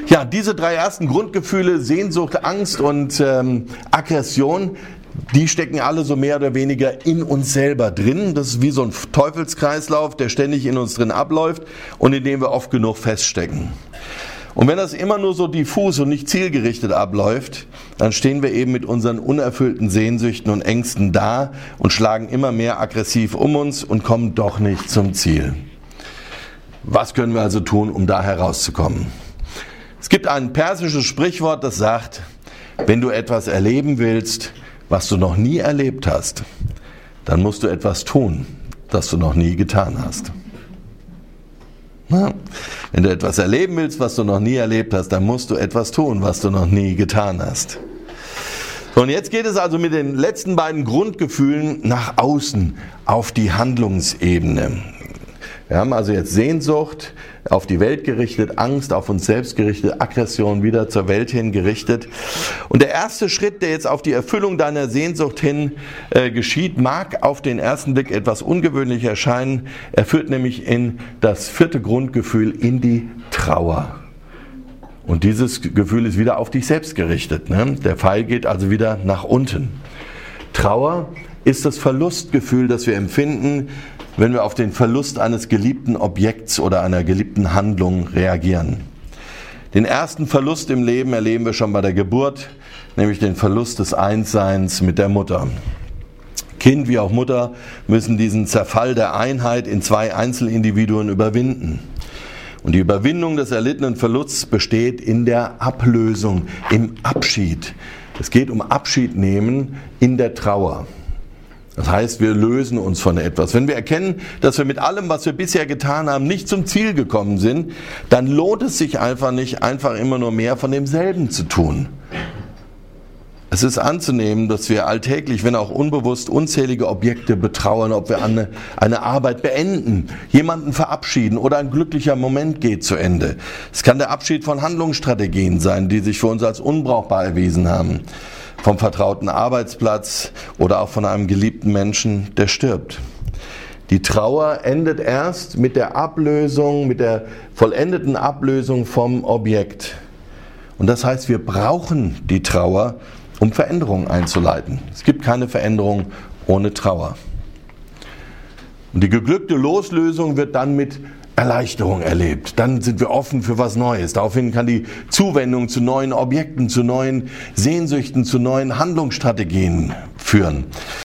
Ja, diese drei ersten Grundgefühle, Sehnsucht, Angst und Aggression, die stecken alle so mehr oder weniger in uns selber drin. Das ist wie so ein Teufelskreislauf, der ständig in uns drin abläuft und in dem wir oft genug feststecken. Und wenn das immer nur so diffus und nicht zielgerichtet abläuft, dann stehen wir eben mit unseren unerfüllten Sehnsüchten und Ängsten da und schlagen immer mehr aggressiv um uns und kommen doch nicht zum Ziel. Was können wir also tun, um da herauszukommen? Es gibt ein persisches Sprichwort, das sagt, wenn du etwas erleben willst, was du noch nie erlebt hast, dann musst du etwas tun, das du noch nie getan hast. Na, wenn du etwas erleben willst, was du noch nie erlebt hast, dann musst du etwas tun, was du noch nie getan hast. Und jetzt geht es also mit den letzten beiden Grundgefühlen nach außen auf die Handlungsebene. Wir haben also jetzt Sehnsucht auf die Welt gerichtet, Angst auf uns selbst gerichtet, Aggression wieder zur Welt hin gerichtet. Und der erste Schritt, der jetzt auf die Erfüllung deiner Sehnsucht hin geschieht, mag auf den ersten Blick etwas ungewöhnlich erscheinen. Er führt nämlich in das vierte Grundgefühl, in die Trauer. Und dieses Gefühl ist wieder auf dich selbst gerichtet. Ne? Der Pfeil geht also wieder nach unten. Trauer ist das Verlustgefühl, das wir empfinden, wenn wir auf den Verlust eines geliebten Objekts oder einer geliebten Handlung reagieren. Den ersten Verlust im Leben erleben wir schon bei der Geburt, nämlich den Verlust des Einsseins mit der Mutter. Kind wie auch Mutter müssen diesen Zerfall der Einheit in zwei Einzelindividuen überwinden. Und die Überwindung des erlittenen Verlusts besteht in der Ablösung, im Abschied. Es geht um Abschied nehmen in der Trauer. Das heißt, wir lösen uns von etwas. Wenn wir erkennen, dass wir mit allem, was wir bisher getan haben, nicht zum Ziel gekommen sind, dann lohnt es sich einfach nicht, einfach immer nur mehr von demselben zu tun. Es ist anzunehmen, dass wir alltäglich, wenn auch unbewusst, unzählige Objekte betrauern, ob wir eine Arbeit beenden, jemanden verabschieden oder ein glücklicher Moment geht zu Ende. Es kann der Abschied von Handlungsstrategien sein, die sich für uns als unbrauchbar erwiesen haben. Vom vertrauten Arbeitsplatz oder auch von einem geliebten Menschen, der stirbt. Die Trauer endet erst mit der Ablösung, mit der vollendeten Ablösung vom Objekt. Und das heißt, wir brauchen die Trauer, um Veränderungen einzuleiten. Es gibt keine Veränderung ohne Trauer. Und die geglückte Loslösung wird dann mit Erleichterung erlebt. Dann sind wir offen für was Neues. Daraufhin kann die Zuwendung zu neuen Objekten, zu neuen Sehnsüchten, zu neuen Handlungsstrategien führen.